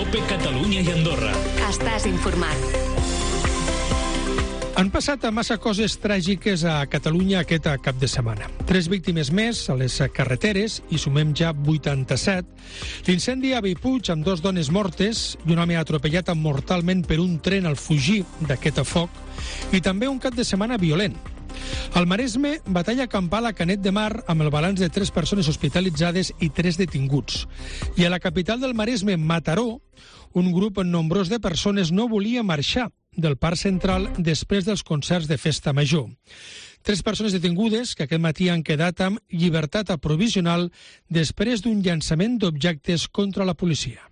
COPE Catalunya i Andorra. Estàs informat. Han passat massa coses tràgiques a Catalunya aquest cap de setmana. 3 víctimes més a les carreteres, i sumem ja 87. L'incendi a Bellpuig amb 2 dones mortes i un home atropellat mortalment per un tren al fugir d'aquest foc. I també un cap de setmana violent. Al Maresme, batalla campal a Canet de Mar amb el balanç de 3 persones hospitalitzades i 3 detinguts. I a la capital del Maresme, Mataró, un grup nombrós de persones no volia marxar del Parc Central després dels concerts de Festa Major. 3 persones detingudes que aquest matí han quedat amb llibertat provisional després d'un llançament d'objectes contra la policia.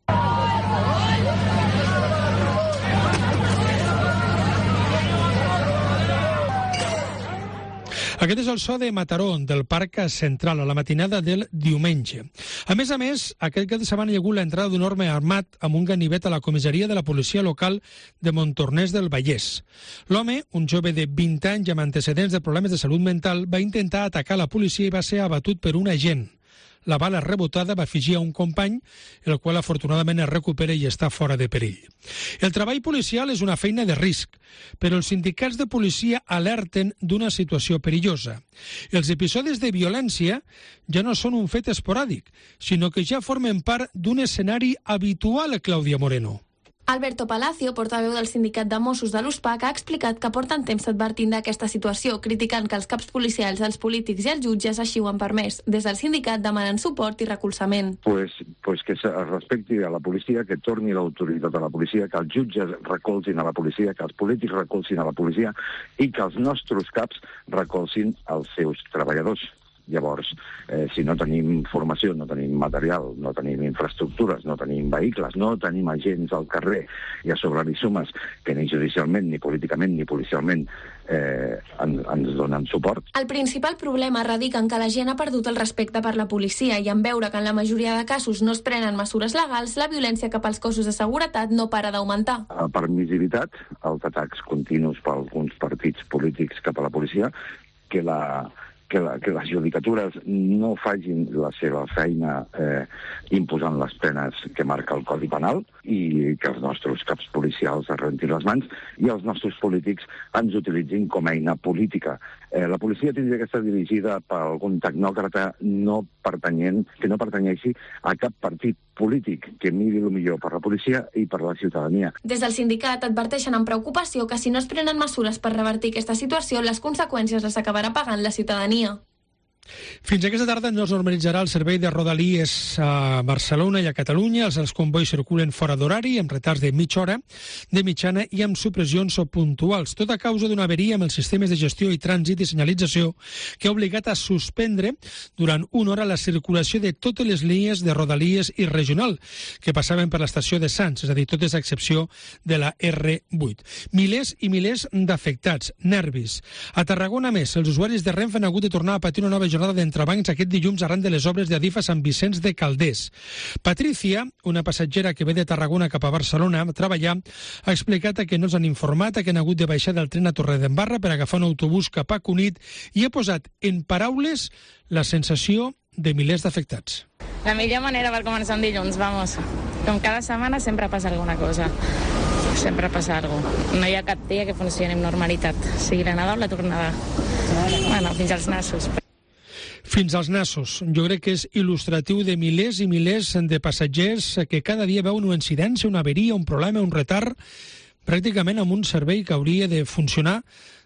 Aquest és el so de Mataró, del Parc Central, a la matinada del diumenge. A més, aquest cap de setmana hi ha hagut l'entrada d'un home armat amb un ganivet a la comissaria de la policia local de Montornès del Vallès. L'home, un jove de 20 anys amb antecedents de problemes de salut mental, va intentar atacar la policia i va ser abatut per un agent. La bala rebotada va afegir a un company, el qual afortunadament es recupera i està fora de perill. El treball policial és una feina de risc, però els sindicats de policia alerten d'una situació perillosa. Els episodis de violència ja no són un fet esporàdic, sinó que ja formen part d'un escenari habitual a Clàudia Moreno. Alberto Palacio, portaveu del sindicat de Mossos de l'USPAC, ha explicat que porten temps advertint d'aquesta situació, criticant que els caps policials, els polítics i els jutges així ho han permès. Des del sindicat demanen suport i recolzament. Pues que es respecti a la policia, que torni l'autoritat a la policia, que els jutges recolzin a la policia, que els polítics recolzin a la policia i que els nostres caps recolzin els seus treballadors. Llavors, si no tenim formació, no tenim material, no tenim infraestructures, no tenim vehicles, no tenim agents al carrer, i a sobre li sumes que ni judicialment, ni políticament, ni policialment ens donen suport. El principal problema radica en que la gent ha perdut el respecte per la policia i en veure que en la majoria de casos no es prenen mesures legals, la violència cap als cossos de seguretat no para d'augmentar. La permissivitat, els atacs continus per alguns partits polítics cap a la policia, que les judicatures no facin la seva feina imposant les penes que marca el Codi Penal i que els nostres caps policials es rentin les mans i els nostres polítics ens utilitzin com a eina política. La policia tindria que estar dirigida per algun tecnòcrata que no pertanyeixi a cap partit polític que miri el millor per la policia i per la ciutadania. Des del sindicat adverteixen amb preocupació que si no es prenen mesures per revertir aquesta situació, les conseqüències les acabarà pagant la ciutadania. Fins aquesta tarda no es normalitzarà el servei de Rodalies a Barcelona i a Catalunya. Els combois circulen fora d'horari, amb retards de mitja hora de mitjana i amb supressions puntuals. Tot a causa d'una averia amb els sistemes de gestió i trànsit i senyalització que ha obligat a suspendre durant una hora la circulació de totes les línies de Rodalies i regional que passaven per l'estació de Sants, és a dir, totes a excepció de la R8. Milers i milers d'afectats, nervis. A Tarragona, més, els usuaris de Renfe han hagut de tornar a patir una nova jornada d'entrebancs aquest dilluns arran de les obres de Adif a Sant Vicenç de Calders. Patricia, una passatgera que ve de Tarragona cap a Barcelona a treballar, ha explicat que no els han informat, que han hagut de baixar del tren a Torredembarra per agafar un autobús cap a Cunit i ha posat en paraules la sensació de milers d'afectats. La millor manera per començar un dilluns, vamos. Com cada setmana sempre passa alguna cosa. Sempre passa alguna cosa. No hi ha cap dia que funcioni amb normalitat. Sigui l'anada o la tornada. Bueno, fins als nassos. Fins als nassos. Jo crec que és il·lustratiu de milers i milers de passatgers que cada dia veuen una incidència, una averia, un problema, un retard, pràcticament amb un servei que hauria de funcionar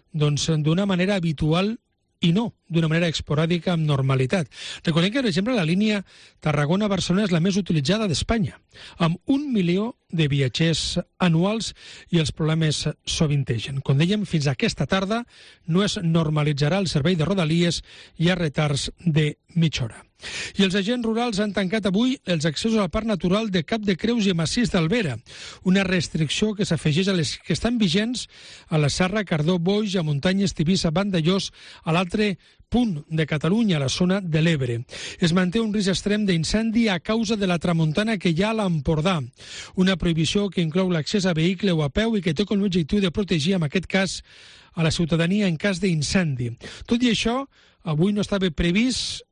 d'una manera habitual i no d'una manera esporàdica amb normalitat. Recordem que, per exemple, la línia Tarragona-Barcelona és la més utilitzada d'Espanya, amb 1 milió de viatgers anuals i els problemes sovintegen. Com dèiem, fins aquesta tarda no es normalitzarà el servei de Rodalies i hi ha retards de mitja hora. I els agents rurals han tancat avui els accessos al Parc Natural de Cap de Creus i Massís d'Albera, una restricció que s'afegeix a les que estan vigents a la Serra, Cardó, Boix, a Muntanyes, Tivissa, Vandellós, a l'altre punt de Catalunya, a la zona de l'Ebre. Es manté un risc extrem d'incendi a causa de la tramuntana que hi ha a l'Empordà. Una prohibició que inclou l'accés a vehicle o a peu i que té com l'objectiu de protegir, en aquest cas, a la ciutadania en cas d'incendi. Tot i això, avui no estava previst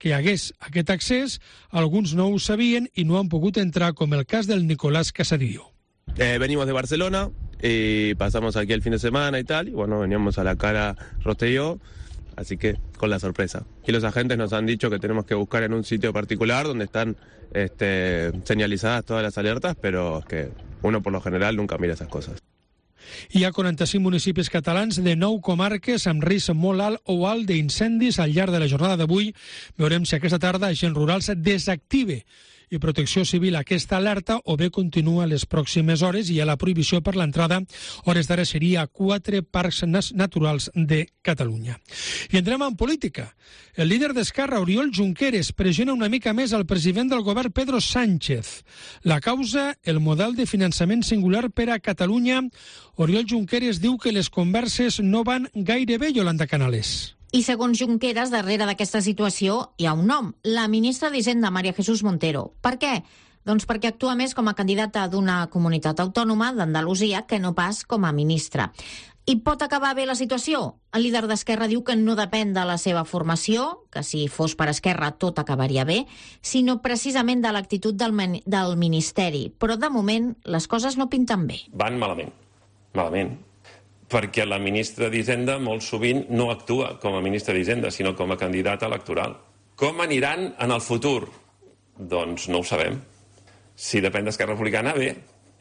que hi hagués aquest accés, alguns no ho sabien i no han pogut entrar, com el cas del Nicolás Casadillo. Venimos de Barcelona y pasamos aquí el fin de semana y tal, y bueno, veníamos a la cara Rostelló, así que con la sorpresa. Y los agentes nos han dicho que tenemos que buscar en un sitio particular donde están señalizadas todas las alertas, pero es que uno por lo general nunca mira esas cosas. Hi ha 45 municipis catalans de 9 comarques amb risc molt alt o alt d'incendis. Al llarg de la jornada d'avui veurem si aquesta tarda Agents Rurals desactive i Protecció Civil aquesta alerta o bé continua les pròximes hores i hi ha la prohibició per l'entrada. Hores d'ara seria a 4 parcs naturals de Catalunya. I entrem en política. El líder d'Esquerra, Oriol Junqueras, pressiona una mica més al president del govern, Pedro Sánchez. La causa, el model de finançament singular per a Catalunya. Oriol Junqueras diu que les converses no van gaire bé, Yolanda Canales. I segons Junqueras, darrere d'aquesta situació hi ha un nom, la ministra d'Hisenda, María Jesús Montero. Per què? Doncs perquè actua més com a candidata d'una comunitat autònoma d'Andalusia que no pas com a ministra. I pot acabar bé la situació? El líder d'Esquerra diu que no depèn de la seva formació, que si fos per Esquerra tot acabaria bé, sinó precisament de l'actitud del Ministeri. Però de moment les coses no pinten bé. Van malament. Perquè la ministra d'Hisenda molt sovint no actua com a ministra d'Hisenda, sinó com a candidata electoral. Com aniran en el futur? Doncs no ho sabem. Si depèn d'Esquerra Republicana, bé.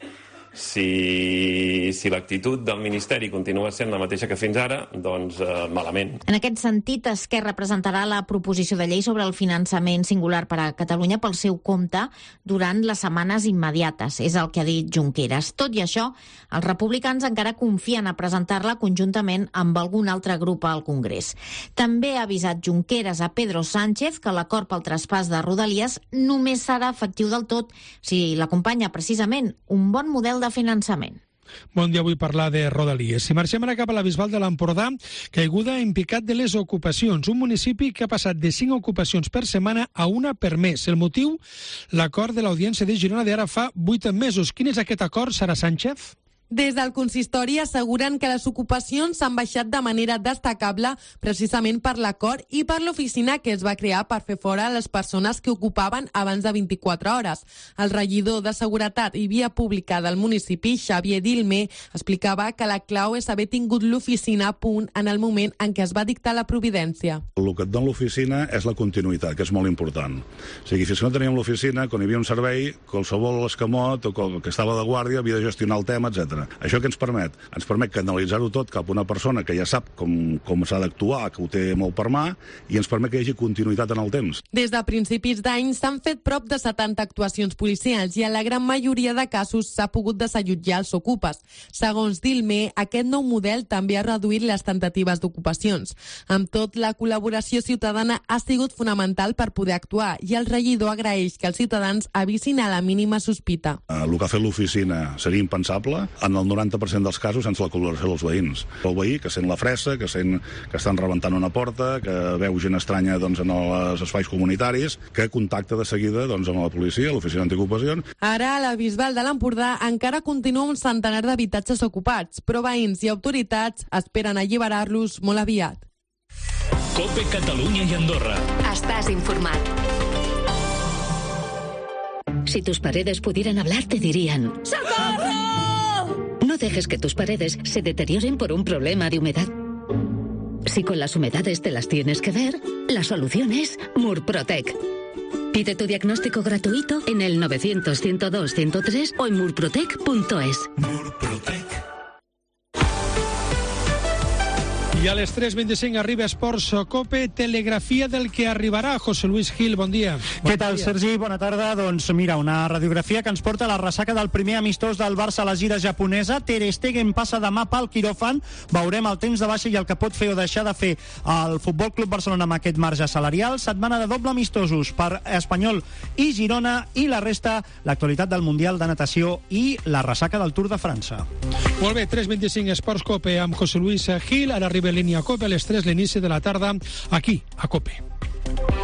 Si l'actitud del Ministeri continua sent la mateixa que fins ara, doncs malament. En aquest sentit, Esquerra presentarà la proposició de llei sobre el finançament singular per a Catalunya pel seu compte durant les setmanes immediates, és el que ha dit Junqueras. Tot i això, els republicans encara confien a presentar-la conjuntament amb algun altre grup al Congrés. També ha avisat Junqueras a Pedro Sánchez que l'acord pel traspàs de Rodalies només serà efectiu del tot si l'acompanya precisament un bon model de finançament. Bon dia, vull parlar de Rodalies. Si marxem ara cap a la Bisbal de l'Empordà, caiguda en picat de les ocupacions. Un municipi que ha passat de 5 ocupacions per setmana a 1 per mes. El motiu? L'acord de l'Audiència de Girona d'ara fa 8 mesos. Quin és aquest acord, Sara Sánchez? Des del consistori asseguren que les ocupacions s'han baixat de manera destacable precisament per l'acord i per l'oficina que es va crear per fer fora les persones que ocupaven abans de 24 hores. El regidor de Seguretat i Via Pública del municipi, Xavier Dilmé, explicava que la clau és haver tingut l'oficina a punt en el moment en què es va dictar la providència. El que et dona l'oficina és la continuïtat, que és molt important. O sigui, fins que no teníem l'oficina, quan hi havia un servei, qualsevol escamot o que estava de guàrdia havia de gestionar el tema, etc. Això què ens permet? Ens permet canalitzar-ho tot cap a una persona que ja sap com s'ha d'actuar, que ho té molt per mà, i ens permet que hi hagi continuïtat en el temps. Des de principis d'any s'han fet prop de 70 actuacions policials i en la gran majoria de casos s'ha pogut desallotjar els ocupes. Segons Dilmé, aquest nou model també ha reduït les tentatives d'ocupacions. Amb tot, la col·laboració ciutadana ha sigut fonamental per poder actuar i el regidor agraeix que els ciutadans avisin a la mínima sospita. El que ha fet l'oficina seria impensable. En el 90% dels casos sense la col·laboració dels veïns. El veí que sent la fressa, que sent que estan rebentant una porta, que veu gent estranya en els espais comunitaris, que contacta de seguida amb la policia, l'oficina antiocupacions. Ara, a la Bisbal de l'Empordà encara continua un centenar d'habitatges ocupats, però veïns i autoritats esperen alliberar-los molt aviat. COPE Catalunya y Andorra. Estás informat. Si tus paredes pudieran hablar, te dirían: ¡Socorro! No dejes que tus paredes se deterioren por un problema de humedad. Si con las humedades te las tienes que ver, la solución es Murprotec. Pide tu diagnóstico gratuito en el 900-102-103 o en murprotec.es. Murprotec. I a les 3:25 arriba Esports Cope, telegrafia del que arribarà. José Luis Gil, bon dia. Què tal, Sergi? Bona tarda. Doncs mira, una radiografia que ens porta a la ressaca del primer amistós del Barça a la gira japonesa. Ter Stegen passa demà pel quiròfan. Veurem el temps de baixa i el que pot fer o deixar de fer el Futbol Club Barcelona amb aquest marge salarial. Setmana de doble amistosos per Espanyol i Girona, i la resta, l'actualitat del Mundial de Natació i la ressaca del Tour de França. Molt bé, 3:25 Esports Cope amb José Luis Gil. Ara arriba línia Cope a les 3, l'inici de la tarda, aquí, a Cope.